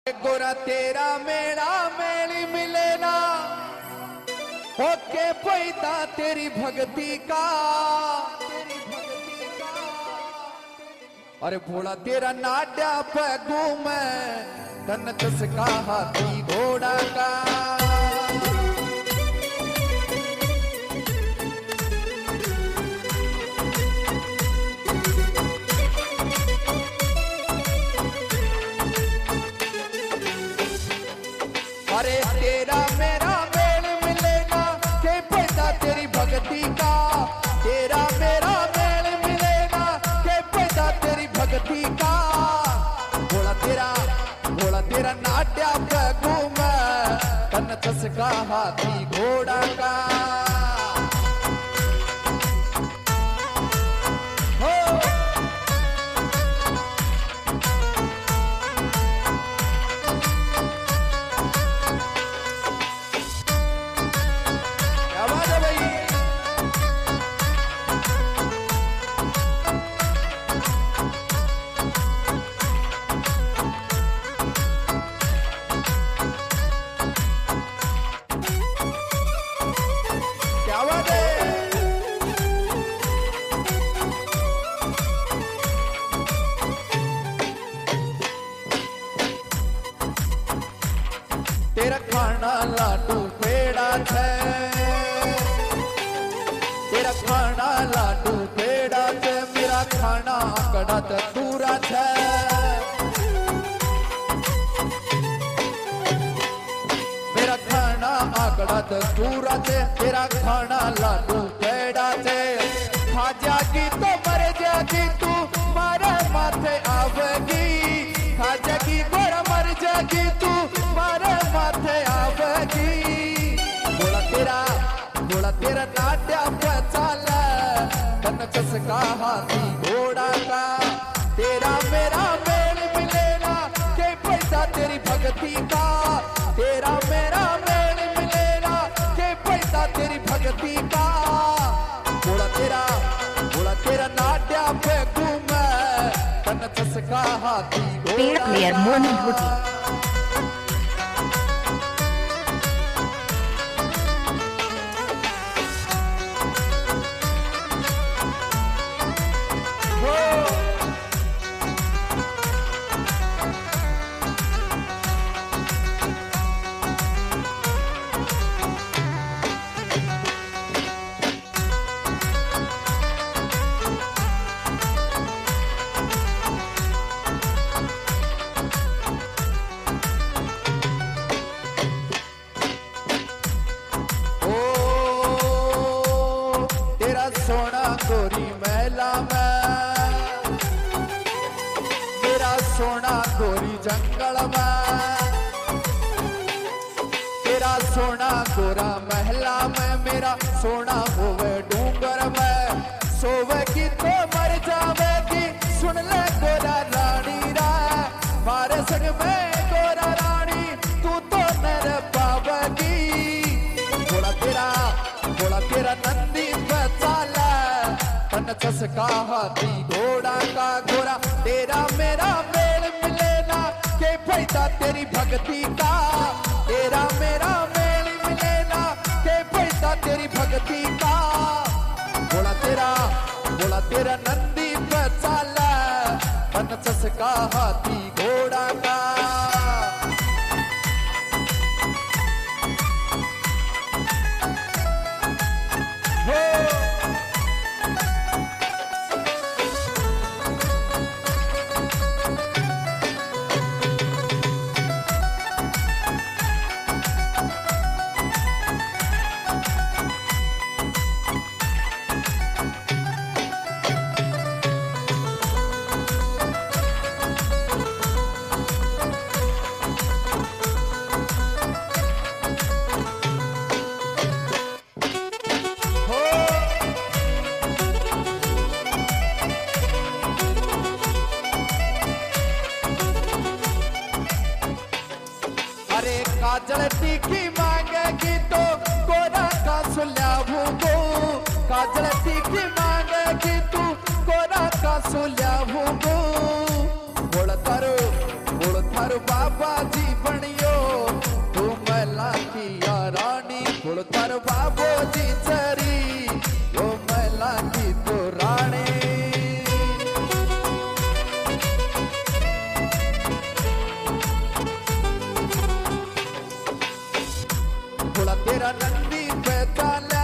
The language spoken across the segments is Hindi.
गोरा तेरा मेरा मेली मिले ना होके पैदा तेरी भक्ति का। अरे भोला तेरा नाड्या पे घूमे तन चसका हाथी घोड़ा का। अरे तेरा मेरा मेल मिलेगा के पैदा तेरी भक्ति का। तेरा मेरा मेल मिलेगा के पैदा तेरी भक्ति का। भोला तेरा नाट्या पे घूमे तन चसका हाथी घोड़ा का। तेरा खाना लाडू पेड़ा है, तेरा खाना लाडू पेड़ा है, मेरा खाना आंकड़ा दूरा है। मेरा खाना आंकड़ा दूरा है, तेरा खाना लाडू पेड़ा है। खा जागी तो मर जागी तू मारे माथे आवेगी। खा जागी गोरा मर जागी तू मारे माथे आवेगी। भोला तेरा नाट्या पे चाला तन चसका हाथी घोड़ा का। तेरा मेरा मेल मिलेगा के पैसा तेरी भक्ति का। तेरा मेरा मेल मिलेगा के पैसा तेरी भक्ति का। भोला तेरा नाट्या पे घूमे तन चसका हाथी घोड़ा का। सोना गोरी महला में, मेरा सोना गोरी जंगल में। तेरा सोना गोरा महला में, मेरा सोना होवे डूंगर में। सोवेगी तो मर जावेगी सुन ले गोरा रानी रा। मारे संग में गोरा रानी तू तो नर पावेगी। भोला तेरा नंदी पे चाला तन चसका हाथी घोड़ा का। गोरा तेरा मेरा मेल मिलेना के पैदा तेरी भक्ति का। तेरा मेरा मेल मिलेना के पैदा तेरी भक्ति का। भोला तेरा नंदी पे चाला तन चसका हाथी घोड़ा का। काजल तीखी मांगेगी तो गोरा का सुल्यावूंगो। काजल तीखी मांगेगी तू गोरा का सुल्यावूंगो। बोल थारो बाबा जी बनियो तू मैला की रानी कुल तर बाबो जी चरी यो मैला की तो रानी भोला तेरा नंदी पे चाला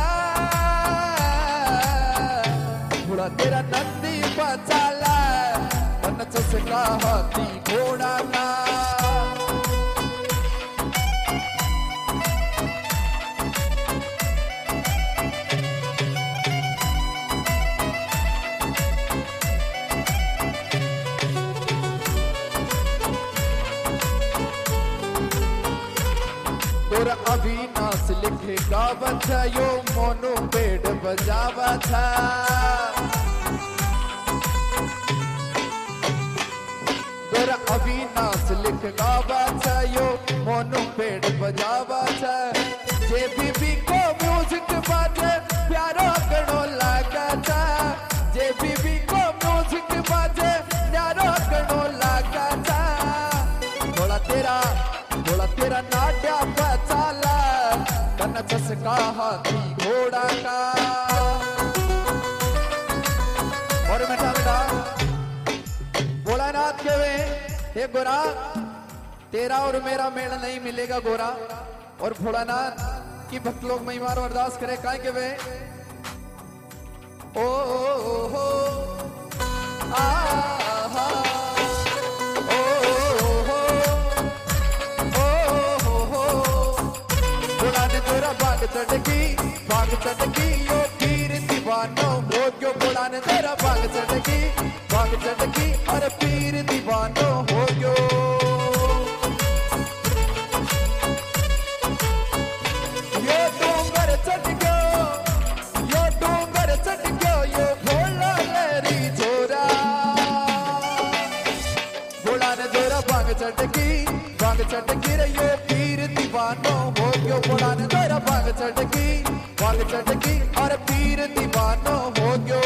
भोला तेरा नंदी पे चाला तन चसका हाथी घोड़ा ना और अविनाश लिखे गावत यो मोनू पेड़ बजावत और अविनाश लिख गावत यो मोनू पेड़ बजावत जे बीबी को म्यूजिक बाजे प्यारो गणो लागत जे बीबी को म्यूजिक बाजे प्यारो गणो लागत भोला तेरा नाट्या पचाला कन चसका हाथी घोड़ा का और बेटा बेटा भोलानाथ के वे हे गोरा तेरा और मेरा मेल नहीं मिलेगा गोरा और भोलानाथ की भक्त लोग महिमा और अरदास करे काय के वे ओ हो आ हा भाग चटकी यो पीर दीवानो हो गयो बोला ने तेरा भाग चटकी और पीर दीवानो हो गयो यो डूंगर चट गयो यो भोला लहरी जोरा बोला ने तेरा भाग चटकी रे यो पीर दीवानो हो गयो बोला ने तेरा भाग चटकी और पीर दीवानो हो गयो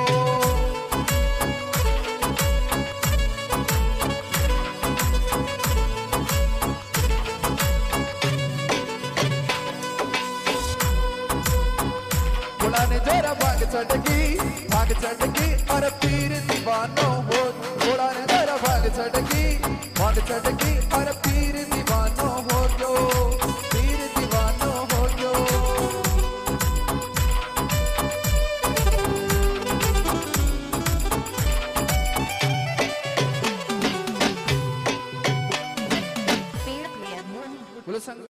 बोला ने तेरा भाग चटकी और पीर दीवानो हो बोला ने तेरा भाग चटकी और पीर दीवानो हो गयो पीर दीवानो हो गयो पेड़